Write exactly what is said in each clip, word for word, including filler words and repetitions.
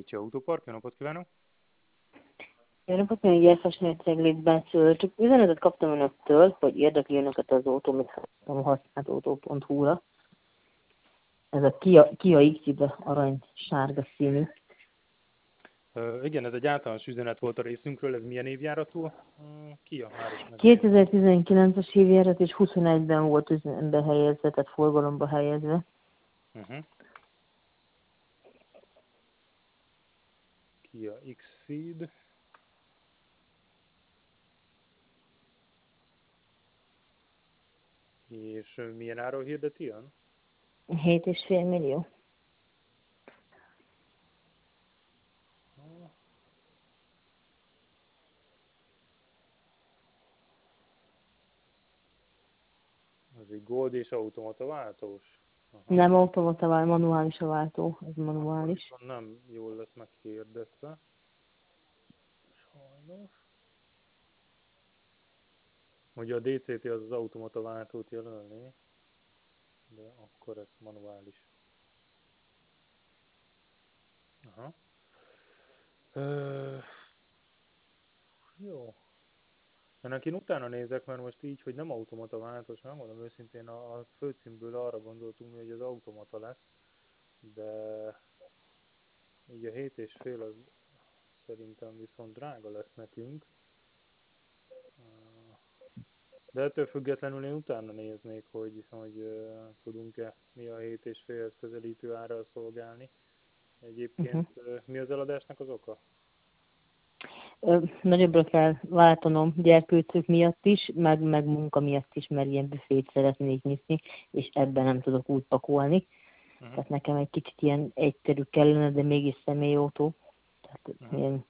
Ricsi Autópark, jó napot kívánok! Jó napot, még Gyerfesnél Ceglétben szól. Csak üzenetet kaptam önöktől, hogy érdekli önöket az autó, amit használtam a használtautó pont hu-ra. Ez a Kia, Kia X-id arany sárga színű. Uh, igen, ez egy általános üzenet volt a részünkről, ez milyen évjáratú? Uh, Kia már is meg. kétezer-tizenkilences évjárat és huszonegyben volt üzenetbe helyezve, tehát forgalomba helyezve. Uh-huh. Kia X-Ceed. És milyen áron hirdeti ön? hét és fél millió. Ez egy Gold és automata váltós? Aha. Nem automata, manuális a váltó, ez manuális. Akkor nem jól lesz meghirdetve. Sajnos. Ugye a dé cé té az az automata váltót jelölni, de akkor ez manuális. Aha. Ö... Jó. Ennek én utána nézek, mert most így, hogy nem automata váltós, nem mondom őszintén, a főcímből arra gondoltunk, hogy ez automata lesz, de így a hét és fél az szerintem viszont drága lesz nekünk. De ettől függetlenül én utána néznék, hogy, hogy uh, tudunk-e mi a hét és félhez közelítő árral szolgálni. Egyébként uh-huh. mi az eladásnak az oka? Ö, nagyobbra kell váltanom gyerkőcök miatt is, meg, meg munka miatt is, mert ilyen büfét szeretnék nyitni, és ebben nem tudok úgy pakolni. Uh-huh. Tehát nekem egy kicsit ilyen egyszerű kellene, de mégis személyautó. Tehát uh-huh. ilyen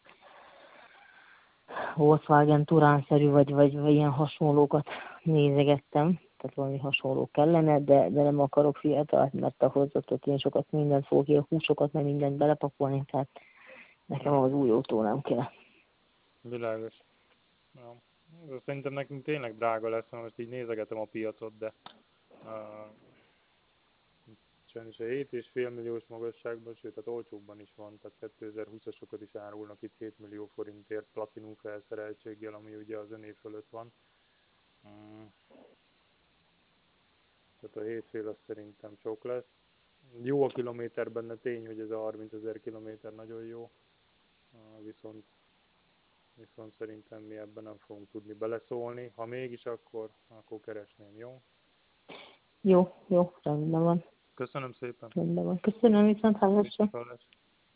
Volkswagen Touran-szerű, vagy, vagy, vagy ilyen hasonlókat nézegettem. Tehát valami hasonló kellene, de, de nem akarok fiatalt, mert ahhoz ott én sokat mindent fogok, ilyen húsokat, meg mindent belepakolni, tehát nekem az új autó nem kell. Világos. Ja. Szerintem nekünk tényleg drága lesz, mert most így nézegetem a piacot, de uh, sajnos a hét és fél milliós magasságban, sőt, tehát olcsóbban is van, tehát kétezer-húszasokat is árulnak itt hét millió forintért platinum felszereltséggel, ami ugye az öné fölött van. Mm. Tehát a hét fél az szerintem sok lesz. Jó a kilométer benne, tény, hogy ez a harmincezer kilométer nagyon jó, uh, viszont Viszont szerintem mi ebben nem fogunk tudni beleszólni. Ha mégis, akkor, akkor keresném, jó? Jó, jó, rendben van. Köszönöm szépen. Rendben van. Köszönöm, viszont hallásra.